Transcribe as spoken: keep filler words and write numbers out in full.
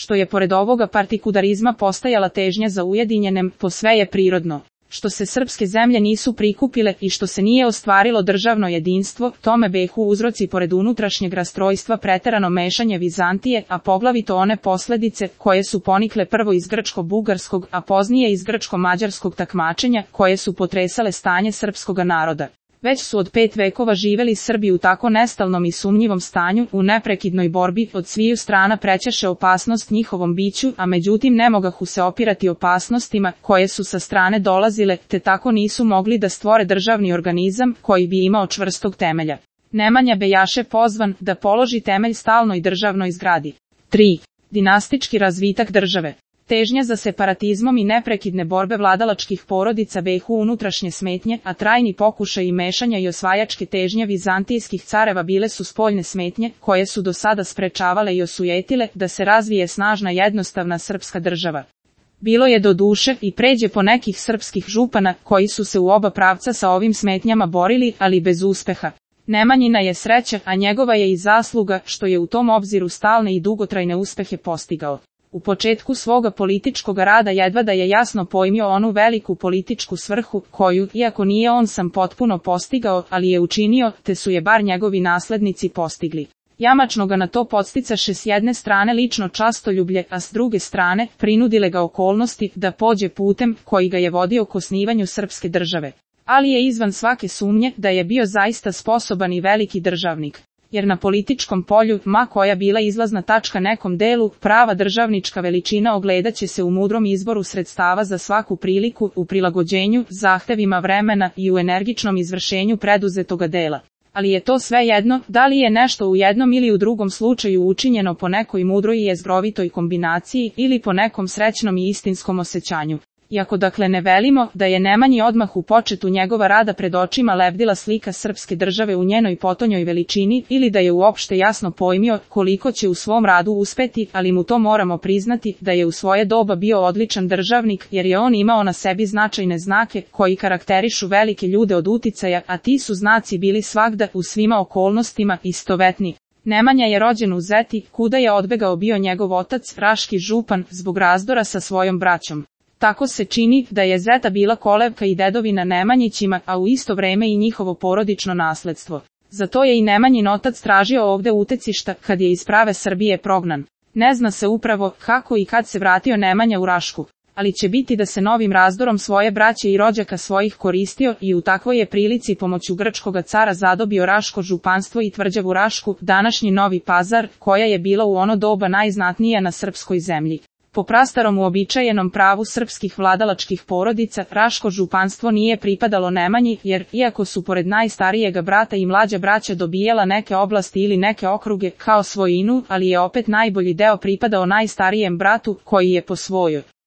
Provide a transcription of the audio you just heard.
što je pored ovoga partikudarizma postajala težnja za ujedinjenem, posve je prirodno. Što se srpske zemlje nisu prikupile i što se nije ostvarilo državno jedinstvo, tome behu uzroci pored unutrašnjeg rastrojstva preterano mešanje Vizantije, a poglavito one posledice koje su ponikle prvo iz grčko-bugarskog, a poznije iz grčko-mađarskog takmačenja, koje su potresale stanje srpskoga naroda. Već su od pet vekova živeli Srbi u tako nestalnom i sumnjivom stanju, u neprekidnoj borbi, od sviju strana prećeše opasnost njihovom biću, a međutim ne mogahu se opirati opasnostima, koje su sa strane dolazile, te tako nisu mogli da stvore državni organizam, koji bi imao čvrstog temelja. Nemanja bejaše pozvan da položi temelj stalnoj državnoj zgradi. tri. Dinastički razvitak države. Težnja za separatizmom i neprekidne borbe vladalačkih porodica behu unutrašnje smetnje, a trajni pokušaj i mešanja i osvajačke težnje vizantijskih careva bile su spoljne smetnje, koje su do sada sprečavale i osujetile da se razvije snažna jednostavna srpska država. Bilo je do duše i pređe po nekih srpskih župana, koji su se u oba pravca sa ovim smetnjama borili, ali bez uspeha. Nemanjina je sreća, a njegova je i zasluga, što je u tom obziru stalne i dugotrajne uspehe postigao. U početku svoga političkog rada jedva da je jasno pojmio onu veliku političku svrhu, koju, iako nije on sam potpuno postigao, ali je učinio, te su je bar njegovi naslednici postigli. Jamačno ga na to podsticaše s jedne strane lično častoljublje, a s druge strane, prinudile ga okolnosti da pođe putem koji ga je vodio k osnivanju srpske države. Ali je izvan svake sumnje da je bio zaista sposoban i veliki državnik. Jer na političkom polju, ma koja bila izlazna tačka nekom delu, prava državnička veličina ogledaće se u mudrom izboru sredstava za svaku priliku, u prilagođenju, zahtevima vremena i u energičnom izvršenju preduzetoga dela. Ali je to sve jedno, da li je nešto u jednom ili u drugom slučaju učinjeno po nekoj mudroj i jezgrovitoj kombinaciji ili po nekom srećnom i istinskom osjećanju. Iako dakle ne velimo da je Nemanji odmah u početu njegova rada pred očima lebdila slika srpske države u njenoj potonjoj veličini ili da je uopšte jasno pojmio koliko će u svom radu uspeti, ali mu to moramo priznati da je u svoje doba bio odličan državnik, jer je on imao na sebi značajne znake koji karakterišu velike ljude od uticaja, a ti su znaci bili svagda u svima okolnostima istovetni. Nemanja je rođen u Zeti, kuda je odbegao bio njegov otac, raški župan, zbog razdora sa svojom braćom. Tako se čini da je Zeta bila kolevka i dedovina Nemanjićima, a u isto vreme i njihovo porodično nasledstvo. Zato je i Nemanjin otac tražio ovde utecišta kad je iz prave Srbije prognan. Ne zna se upravo kako i kad se vratio Nemanja u Rašku, ali će biti da se novim razdorom svoje braće i rođaka svojih koristio i u takvoj je prilici pomoću grčkoga cara zadobio Raško županstvo i tvrđavu Rašku, današnji Novi Pazar, koja je bila u ono doba najznatnija na srpskoj zemlji. Po prastarom uobičajenom pravu srpskih vladalačkih porodica, Raško županstvo nije pripadalo Nemanji, jer, iako su pored najstarijega brata i mlađa braća dobijala neke oblasti ili neke okruge kao svojinu, ali je opet najbolji deo pripadao najstarijem bratu, koji je posvojio.